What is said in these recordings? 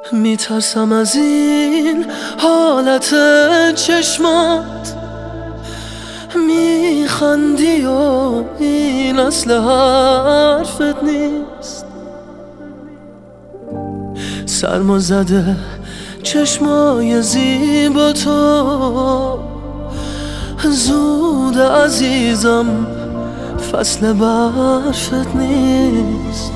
میترسم از این حالت چشمات، میخندی و این اصل حرفت نیست. سرما زده چشمای زیبا تو، زود عزیزم فصل برفت نیست.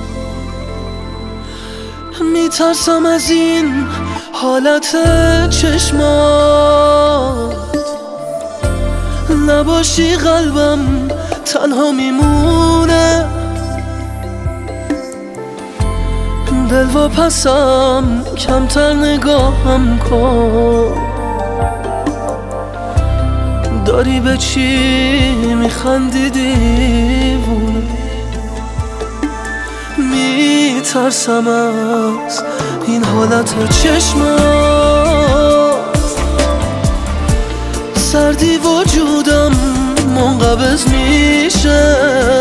میترسم از این حالت چشمات، نباشی قلبم تنها میمونه. دل و پسم کمتر نگاهم کن، داری به چی میخندی دیوونه؟ میترسم از این حالت چشمات، سردی وجودم منقبض میشه.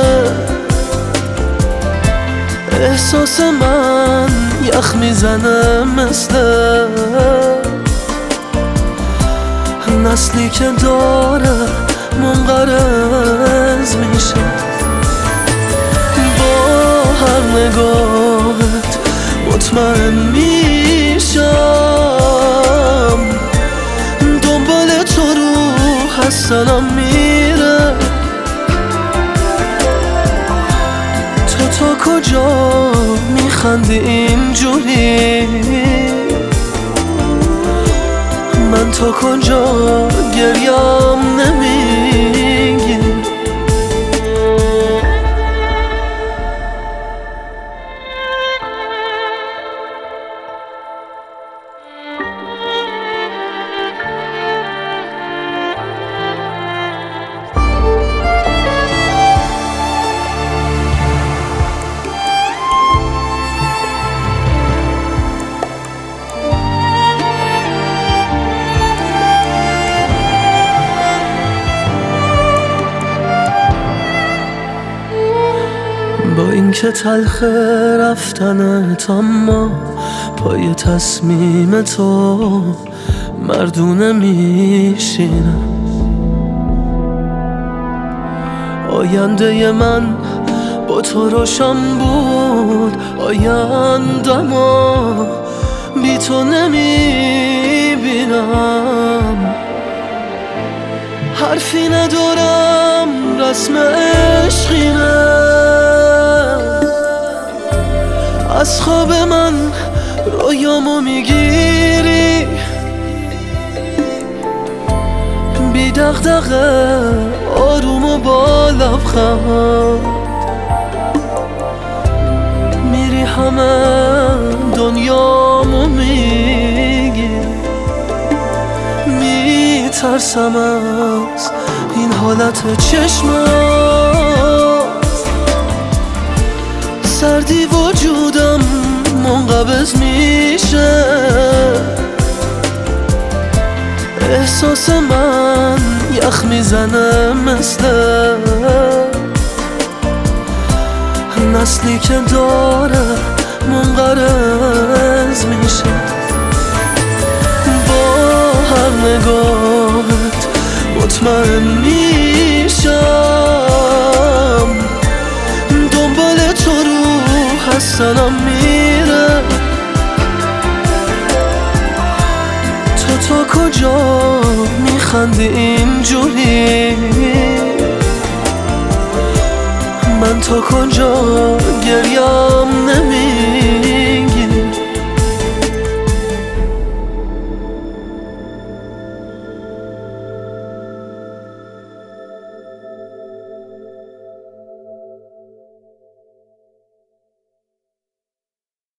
احساس من یخ میزنه مثل نسلی که داره منقرض میشه. با هر نگاهت مطمئن میشم، دنبال تو روح هستنم میره. تو تا کجا میخندی اینجوری؟ من تا کجا گریم نمیگی؟ با اینکه تلخ رفتنت، اما پای تصمیم تو مردونه میشینم. آینده من با تو روشن بود، آینده‌مو بی تو نمیبینم. حرفی ندارم، رسم عشقینه. از خواب من رویامو میگیری، بی دغدغه آروم و با لبخند میری همه دنیامو میگی. میترسم از این حالت چشمات، سردی وجودم منقبض میشه. احساس من یخ میزنه مثل نسلی که داره منقرض میشه. با هر نگاهت مطمئن میشم، دنبال تو روح هستنم میره. تو تا کجا میخندی اینجوری؟ من تا کجا گریم نمیگی؟